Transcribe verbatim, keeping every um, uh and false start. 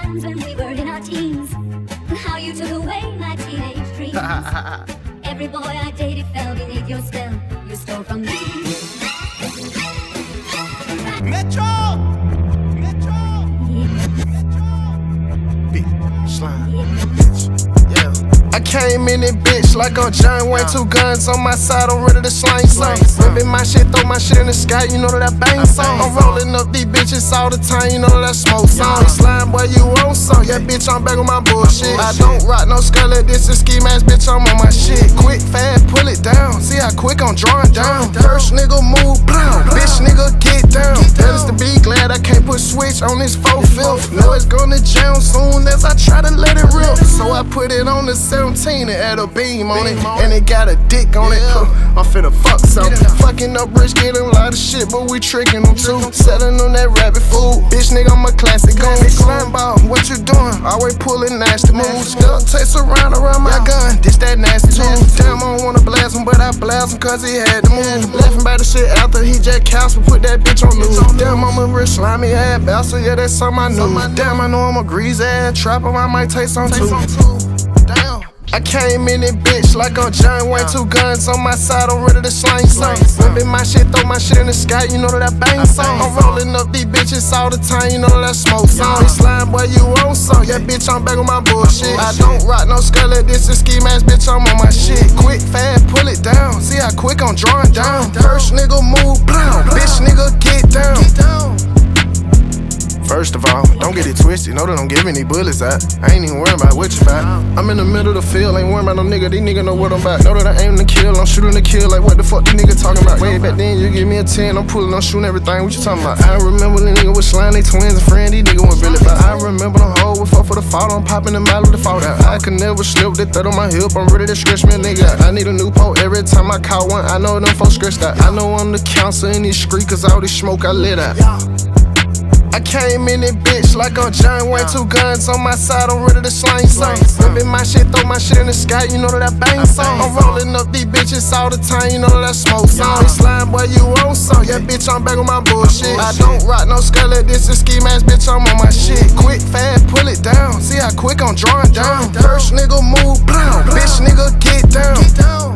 times when we were in our teens, and how you took away my teenage dreams. Every boy I dated fell beneath your spell. You stole from me. Metro! Metro! Yeah. Metro! Big slime. Yeah. I came in it, bitch, like on John Wayne. Two guns on my side, I'm ready to slang some. Ripping my shit, throw my shit in the sky, you know that I bang some. I'm rolling up these bitches all the time, you know that I smoke some. Slime, boy, you want some? Yeah, bitch, I'm back on my bullshit. I don't rock no skull like this, a ski mask, bitch, I'm on my shit. Quick, fast, pull it down. See how quick I'm drawing down. First nigga move, blow. Bitch, nigga, get down. That is to be glad I can't put switch on this four fifth. Know it's gonna jam soon as I try to let it rip. So I put it on the seventeen and add a beam on it, and it got a dick on it. I'm finna fuck something. Fucking up rich, getting a lot of shit, but we tricking them too. Selling on that rabbit food. Bitch, nigga, I'm a classic gun. Slime ball, what you doing? Always pulling nasty moves. Duck takes around around my gun. This that nasty too. Damn, I don't wanna blast him, but I blast him cause he had to move. Laughing by the shit after he just Casper put that bitch on news. Damn, I'm a rich slimy ass bastard, yeah, that's something I knew. Damn, I know I'm a greasy ass trapper, I might take some too. Damn. I came in it, bitch, like on John Wayne. Two guns on my side, I'm ready to slang some. Ripping my shit, throw my shit in the sky, you know that I bang some. I'm rolling up these bitches all the time, you know that I smoke some. Slime, boy, you want some? Yeah, bitch, I'm back on my bullshit. I don't rock no skull like this, a ski mask, bitch, I'm on my shit. Quick, fast, pull it down. See how quick I'm drawing down. First nigga move, blow. Bitch, nigga, get down. First of all, don't get it twisted, know that I'm giving these bullets out. I ain't even worried about what you fight. I'm in the middle of the field, ain't worried about no nigga, these niggas know what I'm about. Know that I aim to kill, I'm shooting to kill, like what the fuck these niggas talking about? Way back then, you give me a ten, I'm pulling, I'm shooting everything, what you talking about? I remember the nigga was slime, they twins and friend, these niggas weren't really about. I remember the hoe with fuck for the fall, I'm popping them out of the fall down. I could never slip, they thread on my hip, I'm ready to stretch me a nigga out. I need a new pole every time I caught one, I know them folks stressed out. I know I'm the counselor in this street, cause all this smoke I lit out. I came in it, bitch, like on John Wayne. Two guns on my side, I'm ready to slang some. Ripping my shit, throw my shit in the sky, you know that I bang some. I'm rolling up these bitches all the time, you know that I smoke some. Slime, boy, you want some? Yeah, bitch, I'm back on my bullshit. I don't rock no skull like this, a ski mask, bitch, I'm on my shit. Quick, fast, pull it down. See how quick I'm drawing down. First nigga move, blow. Bitch, nigga, get down.